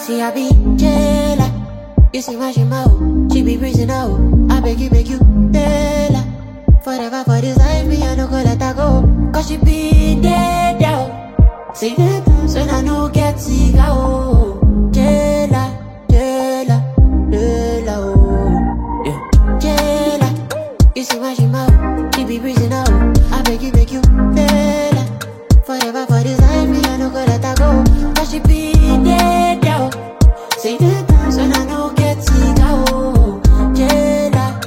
See, I be jailer. You see my shima, she be breezing out. I beg you, Dela. Forever for this life, me, I no go let her go. Cause she be dead out. See the times when I no get sick, oh. Jailer, oh. Yeah. Jailer. You see my shima, she be breezing out. I beg you, Dela. Forever for this life, me, I no go let her go. Cause she be dead out. See the times when I no get sick, oh. Jailer,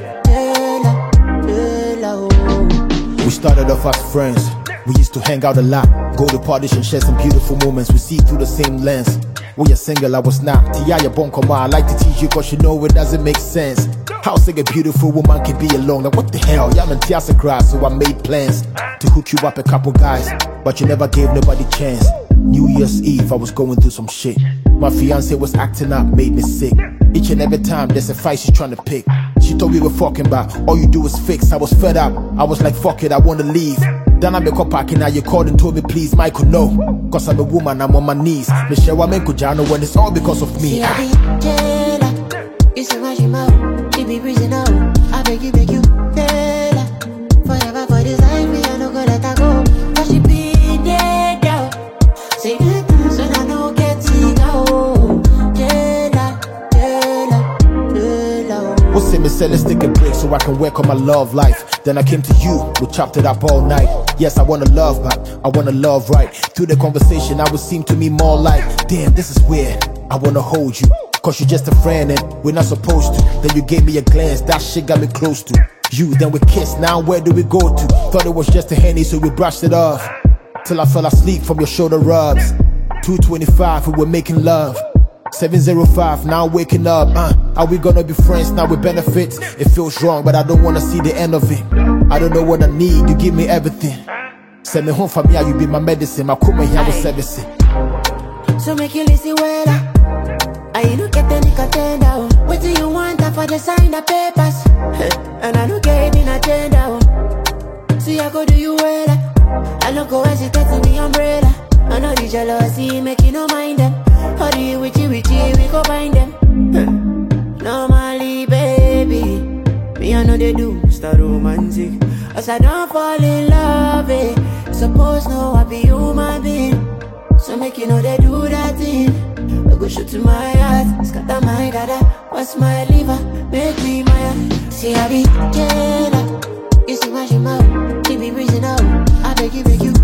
oh. We started off as friends. We used to hang out a lot, go to parties and share some beautiful moments. We see through the same lens. When you're single, I was not. Tia, bon come on, I like to teach you cause you know it doesn't make sense. How sick a beautiful woman can be alone? Like what the hell? Y'all and Tiasa grass, so I made plans to hook you up a couple guys, but you never gave nobody chance. New Year's Eve, I was going through some shit. My fiance was acting up, made me sick. Each and every time there's a fight she's trying to pick. She told we were fucking about all you do is fix. I was fed up, I was like fuck it, I wanna leave. Then I make up packing, now you called and told me please Michael no. Cause I'm a woman, I'm on my knees. Michelle Wamenko Jano when it's all because of me. See I be jailer. You see my shima, she be breezing out. I beg you, Dela. Forever for this life, me I no go let her go. Cause she be dead out. See the times when I no get sick, oh. Jailer, oh. What's it, me say let's take a break so I can work on my love life. Then I came to you, we chopped it up all night. Yes, I wanna love back, I wanna love right. Through the conversation, I would seem to me more like, damn, this is weird, I wanna hold you. Cause you're just a friend and we're not supposed to. Then you gave me a glance, that shit got me close to you. Then we kissed, now where do we go to? Thought it was just a Henny, so we brushed it off. Till I fell asleep from your shoulder rubs. 2:25, we were making love. 7:05, now waking up. Are we gonna be friends now with benefits? It feels wrong, but I don't wanna see the end of it. I don't know what I need, you give me everything. Send me home for me, you be my medicine. My kuma here was servicing. So make you listen well. I look at the contender. What do you want for the sign the papers? And I look at it in agenda. See I go do you well. I don't go hesitate to be umbrella. I know the jealousy make you no mind them. How do you witchy, we go find them. Normally, baby, me I know they do Mr. Romantic. As I don't fall in love, eh. Suppose no, I be human being. So make you know they do that thing. I go shoot to my heart, scatter my dada. What's my liver, make me my. See I be jailer. You see my shima, she be breezing out. I beg you,